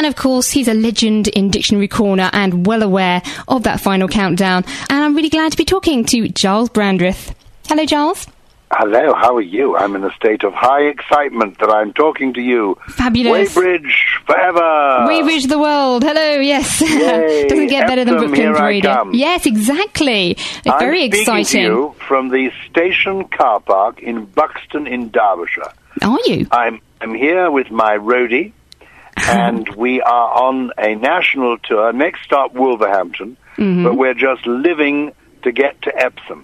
And of course, he's a legend in Dictionary Corner and well aware of that final countdown. And I'm really glad to be talking to Giles Brandreth. Hello, Giles. Hello, how are you? I'm in a state of high excitement that I'm talking to you. Fabulous. Weybridge forever. Weybridge the world. Hello, yes. Doesn't get better than Brooklyn Radio. Yes, exactly. It's very exciting. I'm speaking to you from the station car park in Buxton in Derbyshire. Are you? I'm here with my roadie, and we are on a national tour. Next stop, Wolverhampton, but we're just living to get to Epsom.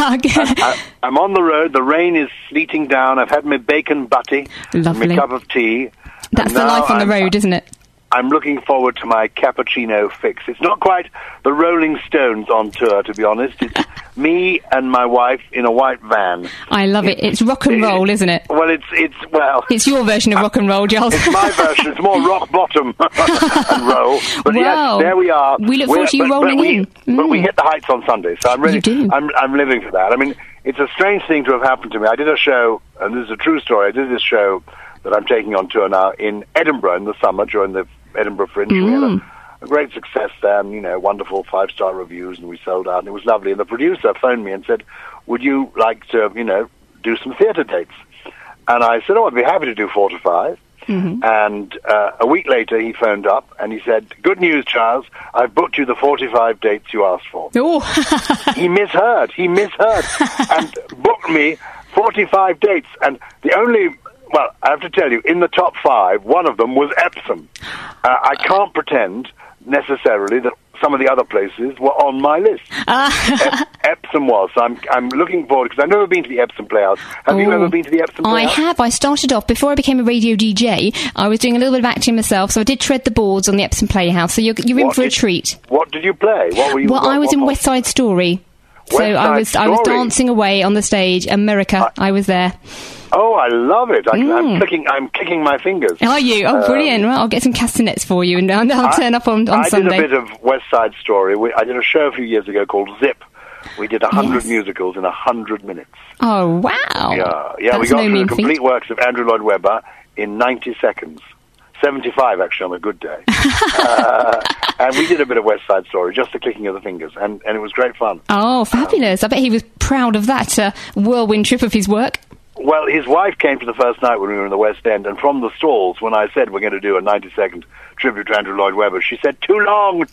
I'm on the road. The rain is sleeting down. I've had my bacon butty, lovely, my cup of tea. That's the life on the road, isn't it? I'm looking forward to my cappuccino fix. It's not quite the Rolling Stones on tour, to be honest. It's me and my wife in a white van. I love it. It's rock and roll, isn't it? Well, it's your version of rock and roll, Giles. It's my version. It's more rock bottom and roll. But wow. Yes, there we are. We look forward to you rolling in. But we hit the heights on Sunday, so I'm really, you do. I'm living for that. I mean, it's a strange thing to have happened to me. I did a show, and this is a true story. I did this show that I'm taking on tour now in Edinburgh in the summer during the Edinburgh Fringe. We had a great success there, and, wonderful 5-star reviews, and we sold out, and it was lovely. And the producer phoned me and said, would you like to, do some theatre dates? And I said, I'd be happy to do 4 to 5. And a week later, he phoned up, and he said, good news, Charles, I've booked you the 45 dates you asked for. Oh. He misheard, and booked me 45 dates. And the only... Well, I have to tell you, in the top 5, one of them was Epsom. I can't pretend necessarily that some of the other places were on my list. Epsom was. So I'm looking forward, because I've never been to the Epsom Playhouse. Have you ever been to the Epsom Playhouse? I have. I started off, before I became a radio DJ, I was doing a little bit of acting myself, so I did tread the boards on the Epsom Playhouse. So you're in for a treat. What did you play? What were you? Well, I was in West Side Story. I was dancing away on the stage. America, I was there. Oh, I love it! I'm kicking my fingers. Are you? Oh, brilliant! Well, I'll get some castanets for you, and I'll turn up on Sunday. I did a bit of West Side Story. I did a show a few years ago called Zip. We did 100 musicals in 100 minutes. Oh, wow! Yeah. We got through the complete works of Andrew Lloyd Webber in 90 seconds. 75, actually, on a good day. And we did a bit of West Side Story, just the clicking of the fingers, and it was great fun. Oh, fabulous. I bet he was proud of that whirlwind trip of his work. Well, his wife came to the first night when we were in the West End, and from the stalls, when I said we're going to do a 90-second tribute to Andrew Lloyd Webber, she said, too long!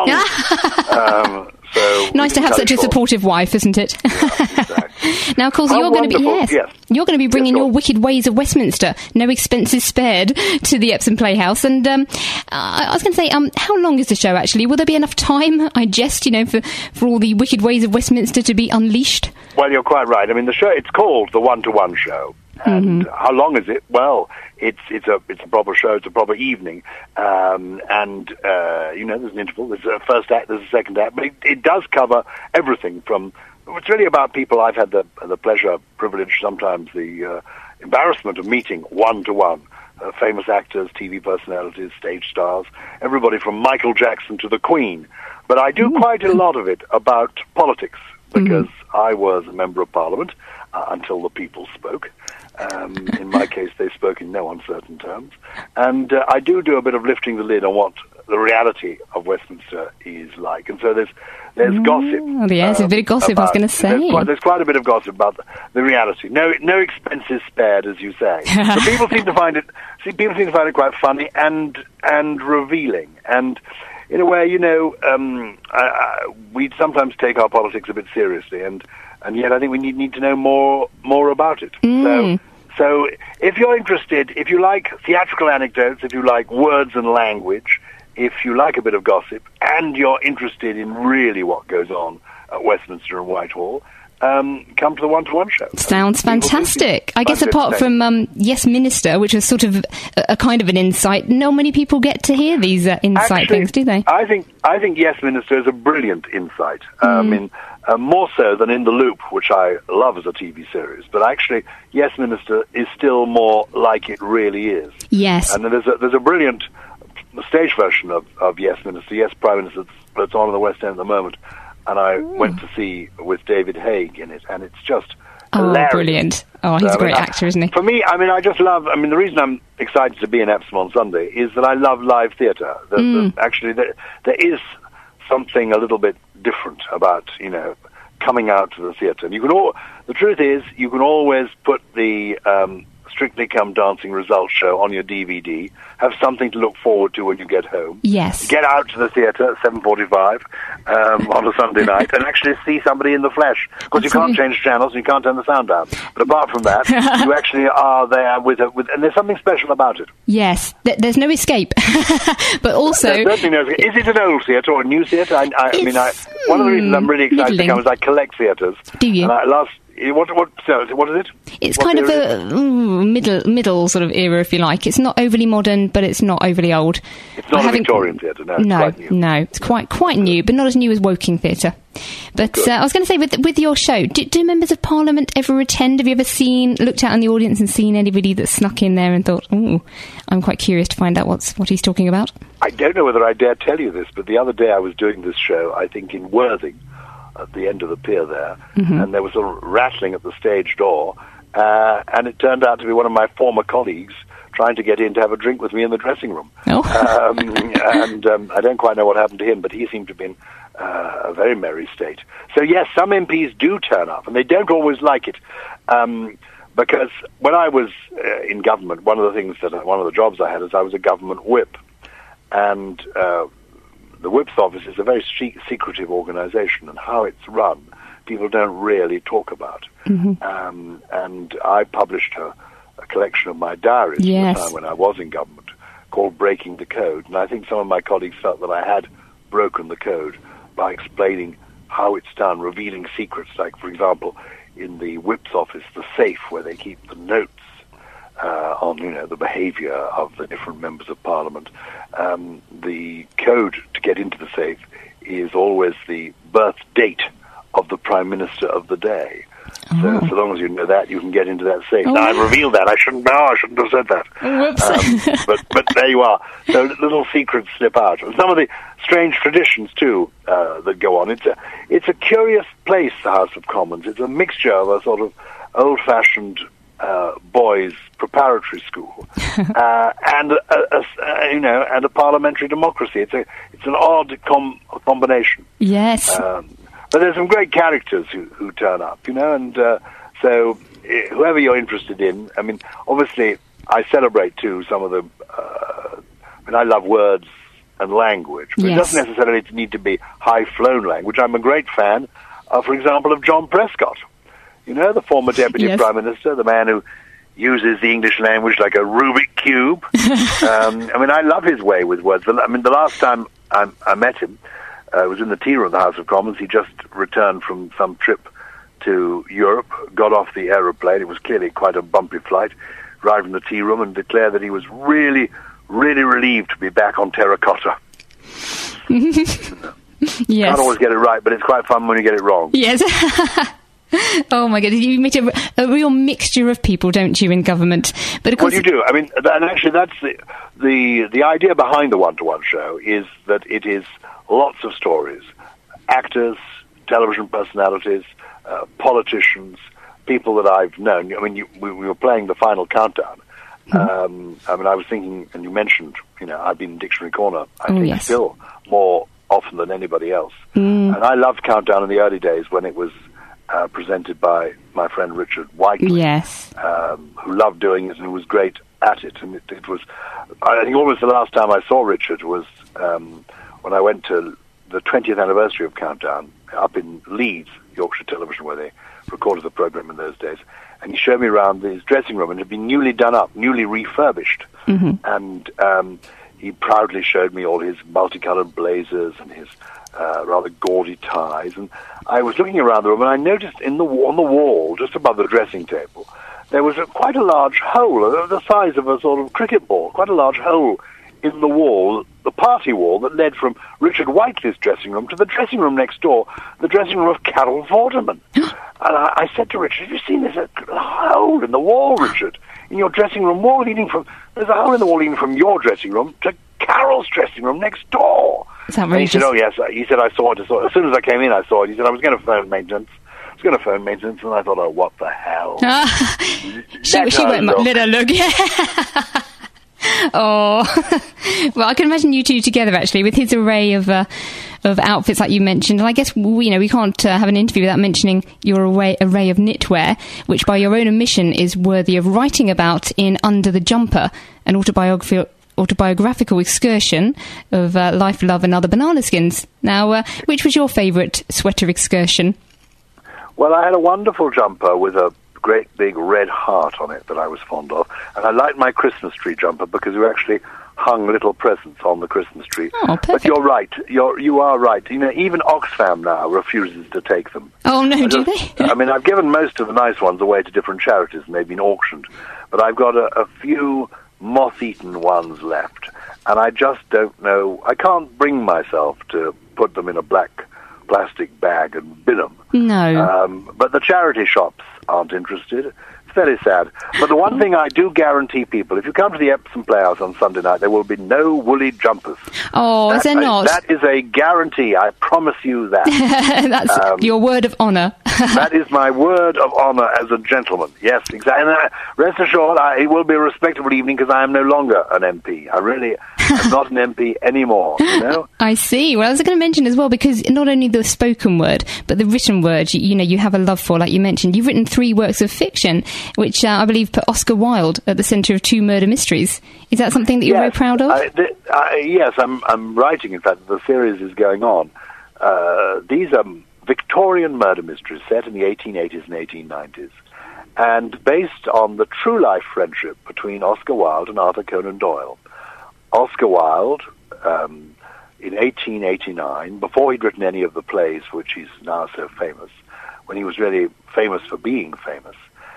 So nice to have such a supportive wife, isn't it? Yeah, exactly. Now, of course, you're going to be bringing your Wicked Ways of Westminster, no expenses spared, to the Epsom Playhouse. And I was going to say, how long is the show, actually? Will there be enough time, I jest, for all the Wicked Ways of Westminster to be unleashed? Well, you're quite right. I mean, the show, it's called The One-to-One Show. And how long is it? Well, it's a proper show. It's a proper evening, and there's an interval. There's a first act. There's a second act. But it does cover everything from. It's really about people I've had the pleasure, privilege, sometimes the embarrassment of meeting one-to-one. Famous actors, TV personalities, stage stars, everybody from Michael Jackson to the Queen. But I do quite a lot of it about politics, because I was a member of Parliament until the people spoke. In my case, they spoke in no uncertain terms. And I do a bit of lifting the lid on what the reality of Westminster is like. And so there's gossip. Oh, yes, a bit of gossip, I was going to say. There's quite a bit of gossip about the reality. No expenses spared, as you say. But people seem to find it quite funny and revealing. And in a way, we sometimes take our politics a bit seriously, and yet I think we need to know more about it. So if you're interested, if you like theatrical anecdotes, if you like words and language, if you like a bit of gossip, and you're interested in really what goes on at Westminster and Whitehall, come to the One-to-One Show. Sounds fantastic. I guess apart from Yes Minister, which was sort of a kind of an insight, not many people get to hear these insight things, do they? I think Yes Minister is a brilliant insight. More so than In the Loop, which I love as a TV series. But actually, Yes Minister is still more like it really is. Yes. And there's a brilliant stage version of Yes Minister, Yes Prime Minister, that's on in the West End at the moment. And I went to see with David Haig in it, and it's just Hilarious. Brilliant. Oh, he's a great actor, isn't he? For me, I just love... the reason I'm excited to be in Epsom on Sunday is that I love live theatre. Actually, there is something a little bit different about, coming out to the theatre. And the truth is, you can always put the Strictly Come Dancing results show on your DVD, have something to look forward to when you get home. Yes. Get out to the theatre at 7:45 on a Sunday night and actually see somebody in the flesh. Because you can't change channels and you can't turn the sound down. But apart from that, you actually are there with and there's something special about it. Yes. There's no escape. But also... There's certainly no escape. Is it an old theatre or a new theatre? One of the reasons I'm really excited to come is I collect theatres. Do you? What is it? It's kind of a middle sort of era, if you like. It's not overly modern, but it's not overly old. It's not a Victorian theatre, no. It's quite new. No, it's quite new, but not as new as Woking Theatre. But I was going to say, with your show, do members of Parliament ever attend? Have you ever looked out in the audience and seen anybody that snuck in there and thought, "Oh, I'm quite curious to find out what he's talking about"? I don't know whether I dare tell you this, but the other day I was doing this show, I think in Worthing, at the end of the pier there, and there was a rattling at the stage door, and it turned out to be one of my former colleagues trying to get in to have a drink with me in the dressing room. Oh. I don't quite know what happened to him, but he seemed to be in a very merry state. So yes, some MPs do turn up, and they don't always like it, because when I was in government, one of the jobs I had is I was a government whip, and the Whip's office is a very secretive organisation, and how it's run, people don't really talk about. And I published a collection of my diaries at the time when I was in government, called Breaking the Code. And I think some of my colleagues felt that I had broken the code by explaining how it's done, revealing secrets, like, for example, in the Whip's office, the safe where they keep the notes on, the behaviour of the different members of Parliament. The code to get into the safe is always the birth date of the Prime Minister of the day. So long as you know that, you can get into that safe. Now, I've revealed that. I shouldn't have said that. Whoops. But there you are. So little secrets slip out. And some of the strange traditions, too, that go on. It's a curious place, the House of Commons. It's a mixture of a sort of old-fashioned boys' preparatory school and a parliamentary democracy. It's an odd combination. Yes. But there's some great characters who turn up, and so whoever you're interested in. Obviously, I celebrate too some of the. I love words and language, but it doesn't necessarily need to be high-flown language. I'm a great fan, for example, of John Prescott. The former Deputy Prime Minister, the man who uses the English language like a Rubik Cube. I love his way with words. The last time I met him, it was in the tea room of the House of Commons. He just returned from some trip to Europe, got off the aeroplane. It was clearly quite a bumpy flight. Arrived in the tea room and declared that he was really, really relieved to be back on terracotta. Yes. Can't always get it right, but it's quite fun when you get it wrong. Yes. Oh my goodness, you meet a real mixture of people, don't you, in government? But of course, you do. And actually, that's the idea behind the one-to-one show is that it is lots of stories, actors, television personalities, politicians, people that I've known. We were playing the final countdown. I was thinking, and you mentioned, I've been in Dictionary Corner, I think still more often than anybody else. And I loved Countdown in the early days when it was presented by my friend Richard Whiteley, who loved doing it and who was great at it. And it was, I think almost the last time I saw Richard was when I went to the 20th anniversary of Countdown up in Leeds, Yorkshire Television, where they recorded the program in those days. And he showed me around his dressing room, and it had been newly done up, newly refurbished. And he proudly showed me all his multicolored blazers and his rather gaudy ties. And I was looking around the room, and I noticed on the wall, just above the dressing table, there was quite a large hole, the size of a sort of cricket ball, quite a large hole in the wall, the party wall that led from Richard Whiteley's dressing room to the dressing room next door, the dressing room of Carol Vorderman. And I said to Richard, have you seen this hole in the wall, Richard? In your dressing room wall there's a hole in the wall leading from your dressing room to Carol's dressing room next door. And he said, oh yes. He said, I saw it. As soon as I came in, I saw it. He said, I was going to phone maintenance. was going to phone maintenance, and I thought, oh, what the hell? She went, let her look. Yeah. Oh, well, I can imagine you two together, actually, with his array of outfits, like you mentioned. And I guess, we can't have an interview without mentioning your array of knitwear, which by your own admission is worthy of writing about in Under the Jumper, an autobiographical excursion of life, love and other banana skins. Now, which was your favourite sweater excursion? Well, I had a wonderful jumper with a great big red heart on it that I was fond of, and I liked my Christmas tree jumper because you actually hung little presents on the Christmas tree. Oh, perfect. But you're right. You are right. Even Oxfam now refuses to take them. Oh, no, do they? I mean, I've given most of the nice ones away to different charities, and they've been auctioned, but I've got a few moth-eaten ones left, and I just don't know. I can't bring myself to put them in a black plastic bag and bin them. No. But the charity shops aren't interested. It's very sad. But the one thing I do guarantee people, if you come to the Epsom Playhouse on Sunday night, there will be no woolly jumpers. Oh, is there not? That is a guarantee. I promise you that. That's your word of honour. That is my word of honour as a gentleman. Yes, exactly. And rest assured, it will be a respectable evening because I am no longer an MP. I really am not an MP anymore, you know? I see. Well, I was going to mention as well, because not only the spoken word, but the written word, you have a love for, like you mentioned. You've written 3 works of fiction, which I believe put Oscar Wilde at the centre of 2 murder mysteries. Is that something that you're very proud of? Yes, I'm writing, in fact, the series is going on. These are Victorian murder mysteries set in the 1880s and 1890s, and based on the true-life friendship between Oscar Wilde and Arthur Conan Doyle. Oscar Wilde, in 1889, before he'd written any of the plays which he's now so famous, when he was really famous for being famous,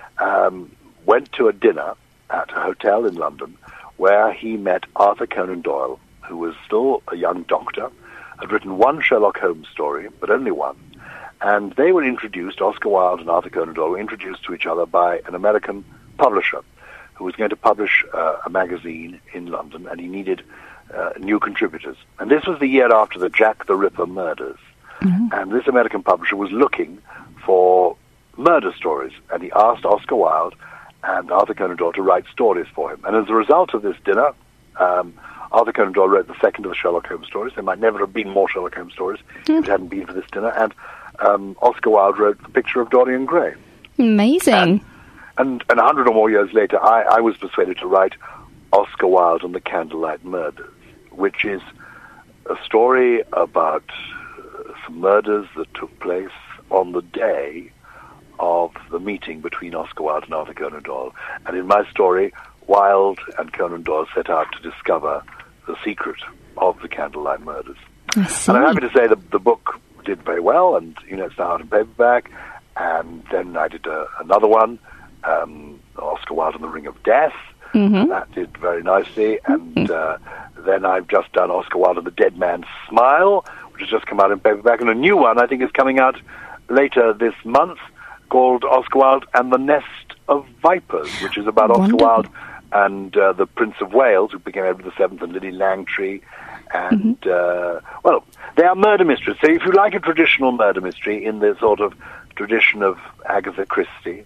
went to a dinner at a hotel in London where he met Arthur Conan Doyle, who was still a young doctor, had written 1 Sherlock Holmes story, but only 1. And they were introduced, Oscar Wilde and Arthur Conan Doyle were introduced to each other by an American publisher who was going to publish a magazine in London, and he needed new contributors. And this was the year after the Jack the Ripper murders. Mm-hmm. And this American publisher was looking for murder stories, and he asked Oscar Wilde and Arthur Conan Doyle to write stories for him. And as a result of this dinner, Arthur Conan Doyle wrote the second of the Sherlock Holmes stories. There might never have been more Sherlock Holmes stories if it hadn't been for this dinner. And Oscar Wilde wrote The Picture of Dorian Gray. Amazing. And 100 or more years later, I was persuaded to write Oscar Wilde and the Candlelight Murders, which is a story about some murders that took place on the day of the meeting between Oscar Wilde and Arthur Conan Doyle. And in my story, Wilde and Conan Doyle set out to discover the secret of the Candlelight Murders. And I'm happy to say the book did very well, and it's now out in paperback. And then I did another one, Oscar Wilde and the Ring of Death, and that did very nicely. And then I've just done Oscar Wilde and the Dead Man's Smile, which has just come out in paperback, and a new one I think is coming out later this month called Oscar Wilde and the Nest of Vipers, which is about Oscar Wilde and the Prince of Wales, who became Edward VII, and Lily Langtry. And, well, they are murder mysteries. So if you like a traditional murder mystery in the sort of tradition of Agatha Christie,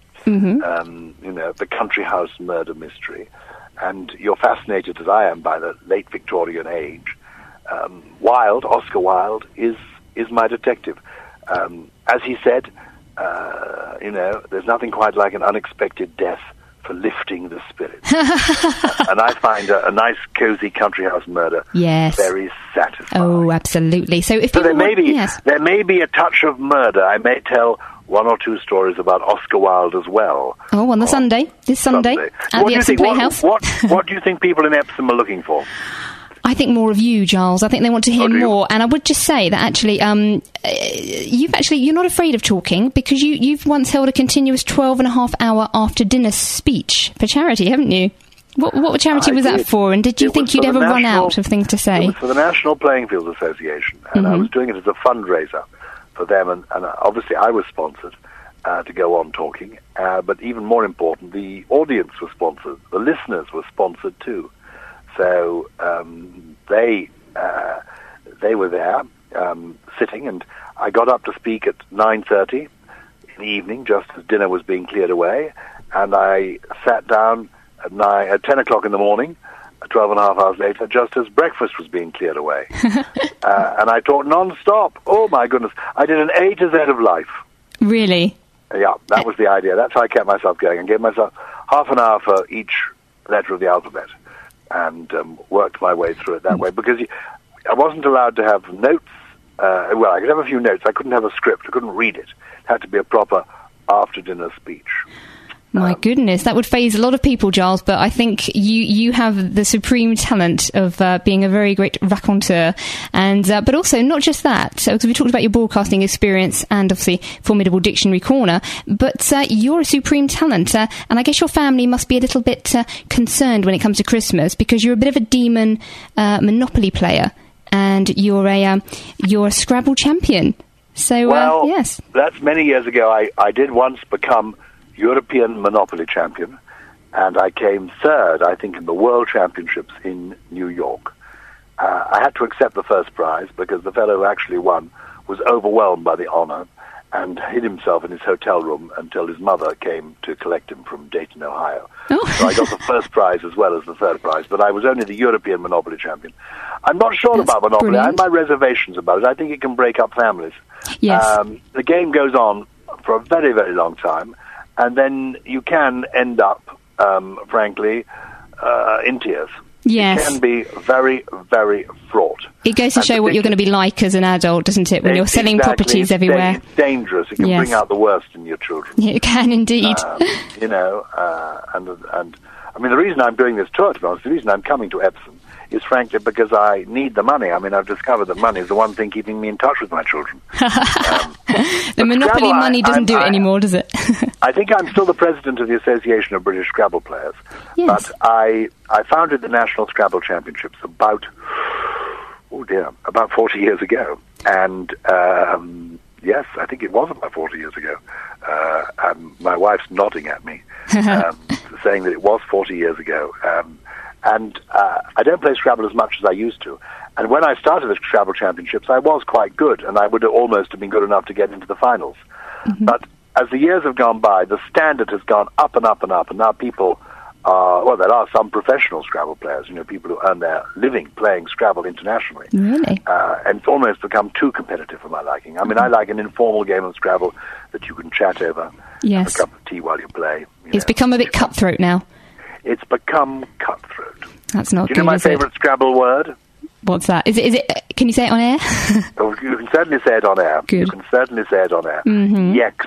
the country house murder mystery, and you're fascinated, as I am, by the late Victorian age, Oscar Wilde, is my detective. As he said, there's nothing quite like an unexpected death for lifting the spirit. And I find a nice, cozy country house murder very satisfying. Oh, absolutely. So if there may be a touch of murder. I may tell 1 or 2 stories about Oscar Wilde as well. Oh, on the Sunday, this Sunday, at the Epsom Playhouse. What do you think people in Epsom are looking for? I think more of you, Giles. I think they want to hear more. And I would just say that actually, you're not afraid of talking, because you've once held a continuous 12.5-hour after dinner speech for charity, haven't you? What charity was that for? And did you think you'd ever run out of things to say? It was for the National Playing Fields Association, and I was doing it as a fundraiser for them, and obviously I was sponsored to go on talking, but even more important, the audience was sponsored, the listeners were sponsored too. So they were there sitting, and I got up to speak at 9:30 in the evening, just as dinner was being cleared away, and I sat down at 10 o'clock in the morning, 12 and a half hours later, just as breakfast was being cleared away. And I taught non-stop. Oh, my goodness. I did an A to Z of life. Really? Yeah, that was the idea. That's how I kept myself going. I gave myself half an hour for each letter of the alphabet and worked my way through it that way, because I wasn't allowed to have notes. Well, I could have a few notes. I couldn't have a script. I couldn't read it. It had to be a proper after-dinner speech. My goodness, that would faze a lot of people, Giles, but I think you have the supreme talent of being a very great raconteur. And but also, not just that, because we talked about your broadcasting experience and obviously formidable dictionary corner, but you're a supreme talent. And I guess your family must be a little bit concerned when it comes to Christmas, because you're a bit of a demon Monopoly player, and you're a Scrabble champion. So, yes. That's many years ago. I did once become European Monopoly champion, and I came third, I think, in the World Championships in New York. I had to accept the first prize because the fellow who actually won was overwhelmed by the honor and hid himself in his hotel room until his mother came to collect him from Dayton, Ohio. Oh. So I got the first prize as well as the third prize, but I was only the European Monopoly champion. I'm not sure about Monopoly. Brilliant. I have my reservations about it. I think it can break up families. Yes. The game goes on for a very, very long time, and then you can end up, frankly, in tears. Yes. It can be very, very fraught. It goes to show what you're going to be like as an adult, doesn't it, when you're selling properties everywhere? It's dangerous. It can bring out the worst in your children. Yeah, it can indeed. And I mean, the reason I'm doing this tour, to be honest, the reason I'm coming to Epsom is frankly because I need the money. I mean, I've discovered that money is the one thing keeping me in touch with my children. The Monopoly money doesn't do it anymore, does it? I think I'm still the president of the Association of British Scrabble Players. Yes. But I founded the National Scrabble Championships about 40 years ago. And, yes, I think it was about 40 years ago. My wife's nodding at me, saying that it was 40 years ago. And I don't play Scrabble as much as I used to. And when I started the Scrabble Championships, I was quite good, and I would almost have been good enough to get into the finals. Mm-hmm. But as the years have gone by, the standard has gone up and up and up, and now people there are some professional Scrabble players, people who earn their living playing Scrabble internationally. Really? And it's almost become too competitive for my liking. I mean, I like an informal game of Scrabble that you can chat over, yes, have a cup of tea while you play. It's become a bit cutthroat now. It's become cutthroat. That's not good. Do you know my favorite Scrabble word? What's that? Is it? Can you say it on air? Oh, you can certainly say it on air. Good. You can certainly say it on air. Mm-hmm. Yex,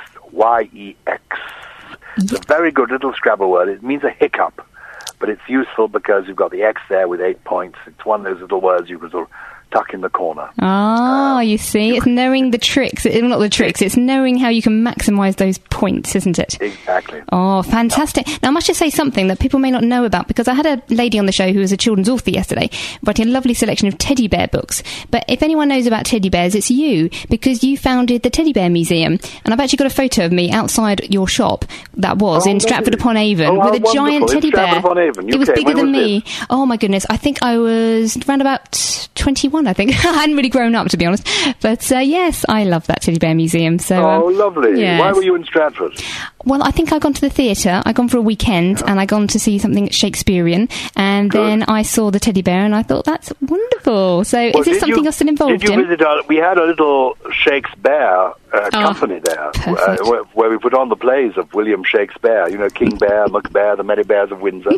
Y-E-X. It's a very good little Scrabble word. It means a hiccup, but it's useful because you've got the X there with 8 points. It's one of those little words you can sort of tuck in the corner. Oh, you see, it's knowing the tricks. Not the tricks, it's knowing how you can maximise those points, isn't it? Exactly. Oh, fantastic. Now, I must just say something that people may not know about, because I had a lady on the show who was a children's author yesterday, writing a lovely selection of teddy bear books. But if anyone knows about teddy bears, it's you, because you founded the Teddy Bear Museum. And I've actually got a photo of me outside your shop, in Stratford-upon-Avon, with a giant teddy bear. It was bigger than me. Oh, my goodness. I think I was around about 21. I think I hadn't really grown up, to be honest, but yes, I love that Teddy Bear Museum. So, lovely. Yes. Why were you in Stratford? Well, I think I'd gone to the theatre. I'd gone for a weekend, and I'd gone to see something Shakespearean, and then I saw the teddy bear, and I thought, that's wonderful. So, is this something you're still involved in? We had a little Shakespeare company there, where we put on the plays of William Shakespeare. King Bear, Macbeth, the Merry Bears of Windsor.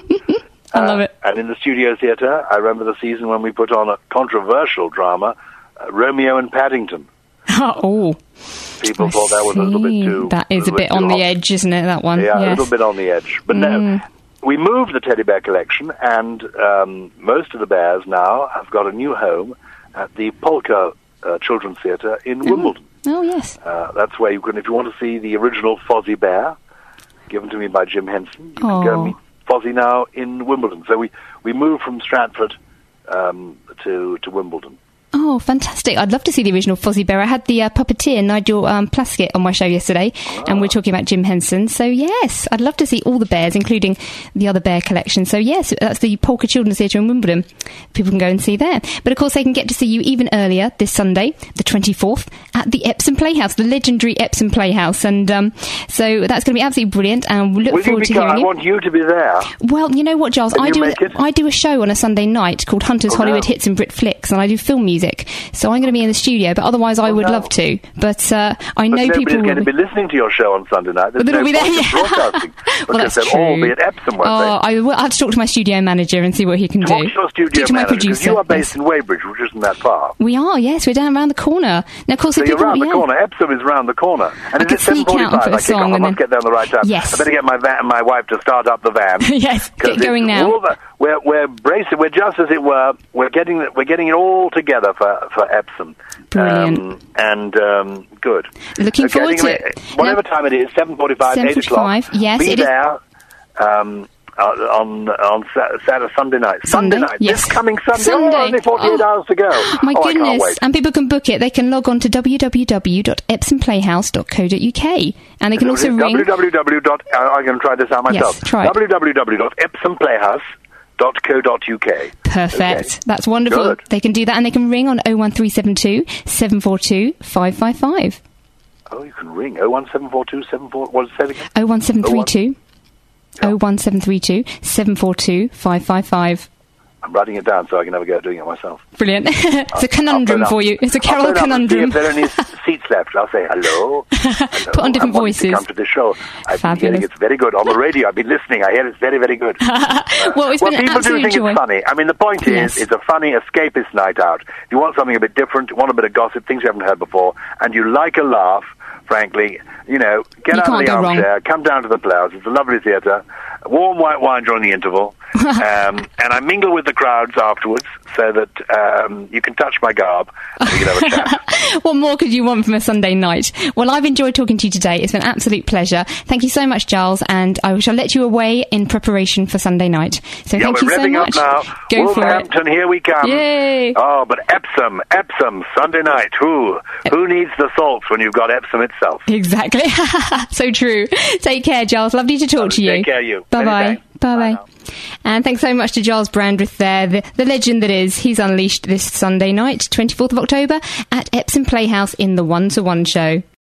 I love it. And in the Studio Theatre, I remember the season when we put on a controversial drama, Romeo and Paddington. Oh. People thought that was a little bit too... That is a bit on the edge, isn't it, that one? Yeah, yes. A little bit on the edge. But no, we moved the teddy bear collection, and most of the bears now have got a new home at the Polka Children's Theatre in Wimbledon. Oh, yes. That's where you can, if you want to see the original Fozzie Bear, given to me by Jim Henson, you can go and meet Fozzie now in Wimbledon. So we moved from Stratford to Wimbledon. Oh, fantastic. I'd love to see the original Fozzie Bear. I had the puppeteer, Nigel Plaskett, on my show yesterday, and we're talking about Jim Henson. So, yes, I'd love to see all the bears, including the other bear collection. So, yes, that's the Polka Children's Theatre in Wimbledon. People can go and see there. But, of course, they can get to see you even earlier this Sunday, the 24th, at at the Epsom Playhouse, the legendary Epsom Playhouse. And so that's going to be absolutely brilliant, and we'll look forward to hearing you. I want you to be there. Well, you know what, Giles? I do a show on a Sunday night called Hunter's Hollywood Hits and Brit Flicks, and I do film music. So I'm going to be in the studio, but otherwise I would love to. But I know people will... Nobody's going to be listening to your show on Sunday night. There's no point in broadcasting. Well, that's they'll true. all be at Epsom, won't they? I'll have to talk to my studio manager and see what he can do. Talk to your studio to my manager, producer. You are based in Weybridge, which isn't that far. We are, yes. We're down around the corner. Now, of course, so you're around the corner. Epsom is round the corner. And is it 7:45? I kick off. I must get there on the right time. Yes. I better get my wife to start up the van. Yes, get going now. We're bracing. We're just, as it were, we're getting it all together for Epsom. Brilliant. Good. Looking forward to it. Whatever time it is, 7:45, 8 o'clock. Yes, be there. On Sunday night. Sunday night. Yes. This coming Sunday. Only 48 hours to go. My goodness. I can't wait. And people can book it. They can log on to www.epsomplayhouse.co.uk. And they can also ring... I'm going to try this out myself. Yes, try it. www.epsomplayhouse.co.uk. Perfect. Okay. That's wonderful. Good. They can do that, and they can ring on 01372 742 555. Oh, you can ring 01742 742. What is it again? 01732 01732 742 555. I'm writing it down so I can have a go at doing it myself. Brilliant. It's a conundrum for you. It's a Carol conundrum. If there are any seats left, I'll say hello. Put on different voices. To come to the show. I've been hearing it's very good. On the radio, I've been listening. I hear it's very, very good. Well, it's been an absolute joy. It's funny. I mean, the point is, it's a funny, escapist night out. If you want something a bit different, you want a bit of gossip, things you haven't heard before, and you like a laugh, frankly, get out of the armchair, come down to the Playhouse. It's a lovely theatre. Warm white wine during the interval, and I mingle with the crowds afterwards so that you can touch my garb and we can have a chat. What more could you want from a Sunday night? Well, I've enjoyed talking to you today. It's been an absolute pleasure. Thank you so much, Giles, and I shall let you away in preparation for Sunday night. So thank you so much. Up now. Go for it. Wolverhampton, here we come. Yay! Oh, but Epsom, Sunday night. Who needs the salts when you've got Epsom itself? Exactly. So true. Take care, Giles. Lovely to talk to you. Take care, you. Bye-bye. Bye-bye. And thanks so much to Giles Brandreth there, the legend that is. He's unleashed this Sunday night, 24th of October, at Epsom Playhouse in the 1-to-1 show.